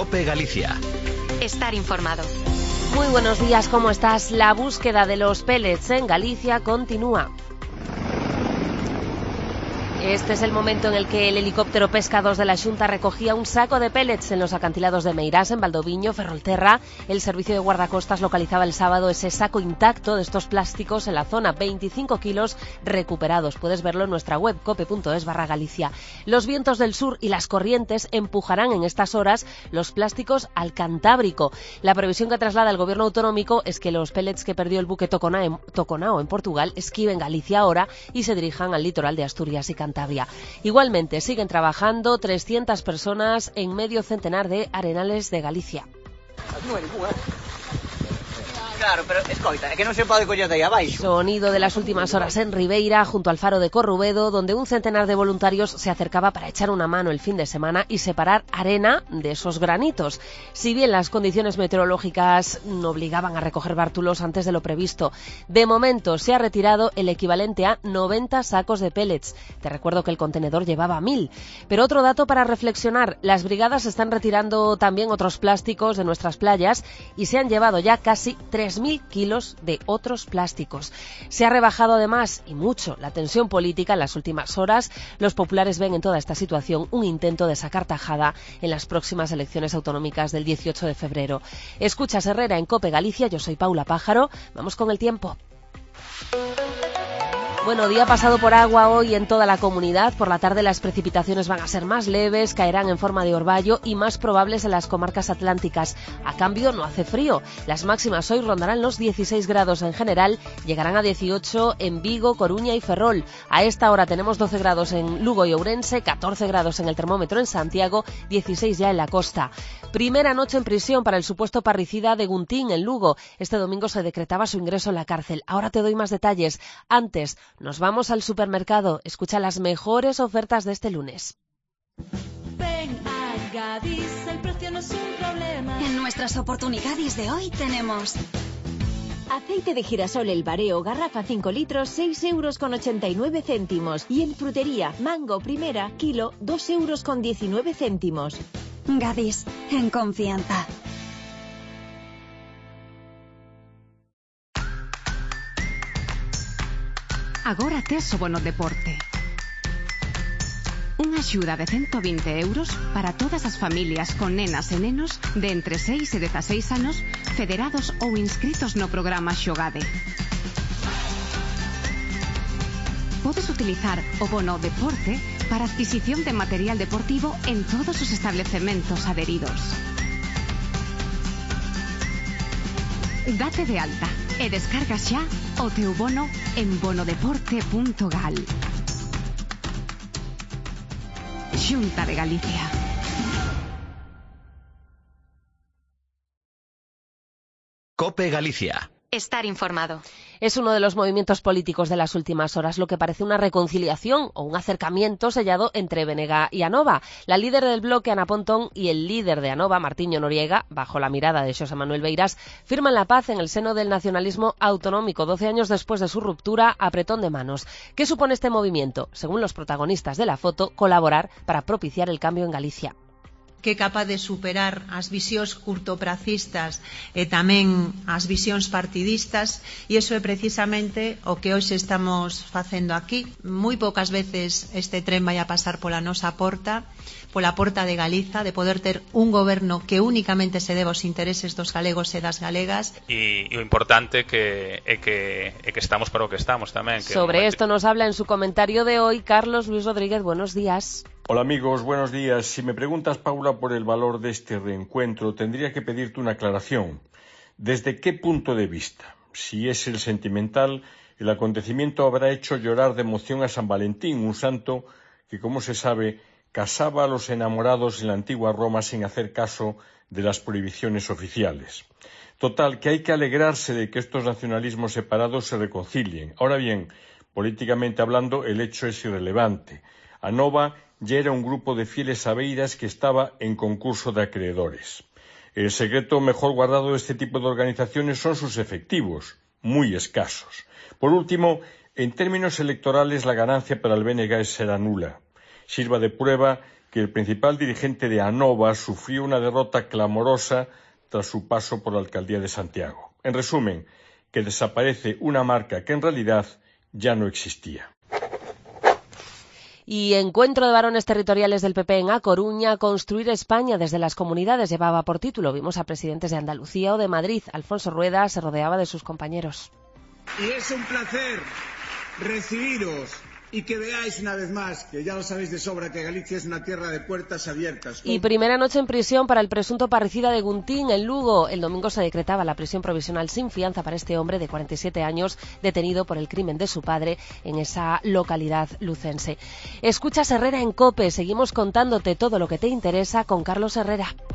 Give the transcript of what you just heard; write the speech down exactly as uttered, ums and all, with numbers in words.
COPE Galicia. Estar informado. Muy buenos días, ¿cómo estás? La búsqueda de los pellets en Galicia continúa. Este es el momento en el que el helicóptero Pesca dos de la Xunta recogía un saco de pellets en los acantilados de Meirás, en Valdoviño, Ferrolterra. El servicio de guardacostas localizaba el sábado ese saco intacto de estos plásticos en la zona, veinticinco kilos recuperados. Puedes verlo en nuestra web, cope.es barra Galicia. Los vientos del sur y las corrientes empujarán en estas horas los plásticos al Cantábrico. La previsión que traslada el gobierno autonómico es que los pellets que perdió el buque Toconao en Portugal esquiven Galicia ahora y se dirijan al litoral de Asturias y Cantabria. Igualmente, siguen trabajando trescientas personas en medio centenar de arenales de Galicia. Claro, pero escoita, é que non se pode coller de aí abaixo. Sonido de las últimas horas en Ribeira, junto al faro de Corrubedo, donde un centenar de voluntarios se acercaba para echar una mano el fin de semana y separar arena de esos granitos. Si bien las condiciones meteorológicas no obligaban a recoger bártulos antes de lo previsto, de momento se ha retirado el equivalente a noventa sacos de pellets. Te recuerdo que el contenedor llevaba mil. Pero otro dato para reflexionar, las brigadas están retirando también otros plásticos de nuestras playas y se han llevado ya casi tres mil kilos de otros plásticos. Se ha rebajado además, y mucho, la tensión política en las últimas horas. Los populares ven en toda esta situación un intento de sacar tajada en las próximas elecciones autonómicas del dieciocho de febrero. Escuchas Herrera en COPE Galicia, yo soy Paula Pájaro. Vamos con el tiempo. Bueno, día pasado por agua hoy en toda la comunidad. Por la tarde las precipitaciones van a ser más leves, caerán en forma de orvallo y más probables en las comarcas atlánticas. A cambio, no hace frío. Las máximas hoy rondarán los dieciséis grados en general, llegarán a dieciocho en Vigo, Coruña y Ferrol. A esta hora tenemos doce grados en Lugo y Ourense, catorce grados en el termómetro en Santiago, dieciséis ya en la costa. Primera noche en prisión para el supuesto parricida de Guntín en Lugo. Este domingo se decretaba su ingreso en la cárcel. Ahora te doy más detalles. Antes, nos vamos al supermercado. Escucha las mejores ofertas de este lunes. Ven a Gadis, el precio no es un problema. En nuestras oportunidades de hoy tenemos aceite de girasol El Bareo, garrafa cinco litros, seis euros con ochenta y nueve céntimos. Y en frutería, mango primera, kilo, dos euros con diecinueve céntimos. Gadis, en confianza. Agora tes o bono deporte. Unha axuda de ciento veinte euros para todas as familias con nenas e nenos de entre seis e dieciséis anos federados ou inscritos no programa Xogade. Podes utilizar o bono deporte para adquisición de material deportivo en todos os establecementos adheridos. Date de alta e descarga xa o teu bono en bonodeporte punto gal. Xunta de Galicia. COPE Galicia. Estar informado. Es uno de los movimientos políticos de las últimas horas, lo que parece una reconciliación o un acercamiento sellado entre Benega y Anova. La líder del bloque, Ana Pontón, y el líder de Anova, Martiño Noriega, bajo la mirada de Xosé Manuel Beiras, firman la paz en el seno del nacionalismo autonómico, doce años después de su ruptura, apretón de manos. ¿Qué supone este movimiento? Según los protagonistas de la foto, colaborar para propiciar el cambio en Galicia. Que é capaz de superar as visións curtopracistas e tamén as visións partidistas, e iso é precisamente o que hoxe estamos facendo aquí. Moi poucas veces este tren vai a pasar pola nosa porta, pola porta de Galiza, de poder ter un goberno que únicamente se debe aos intereses dos galegos e das galegas. E, e o importante que é que, é que estamos para o que estamos tamén. Que Sobre momento... esto nos habla en su comentario de hoy Carlos Luis Rodríguez. Buenos días. Hola amigos, buenos días. Si me preguntas, Paula, por el valor de este reencuentro, tendría que pedirte una aclaración. ¿Desde qué punto de vista? Si es el sentimental, el acontecimiento habrá hecho llorar de emoción a San Valentín, un santo que, como se sabe, casaba a los enamorados en la antigua Roma sin hacer caso de las prohibiciones oficiales. Total, que hay que alegrarse de que estos nacionalismos separados se reconcilien. Ahora bien, políticamente hablando, el hecho es irrelevante. Anova ya era un grupo de fieles abeiras que estaba en concurso de acreedores. El secreto mejor guardado de este tipo de organizaciones son sus efectivos, muy escasos. Por último, en términos electorales la ganancia para el B N G será nula. sirva de prueba que el principal dirigente de Anova sufrió una derrota clamorosa tras su paso por la alcaldía de Santiago. En resumen, que desaparece una marca que en realidad ya no existía. Y encuentro de varones territoriales del P P en A Coruña, Construir España desde las comunidades llevaba por título. Vimos a presidentes de Andalucía o de Madrid. Alfonso Rueda se rodeaba de sus compañeros. Y es un placer recibiros y que veáis una vez más, que ya lo sabéis de sobra, que Galicia es una tierra de puertas abiertas. Y primera noche en prisión para el presunto parricida de Guntín, en Lugo. El domingo se decretaba la prisión provisional sin fianza para este hombre de cuarenta y siete años, detenido por el crimen de su padre en esa localidad lucense. Escuchas Herrera en COPE. Seguimos contándote todo lo que te interesa con Carlos Herrera.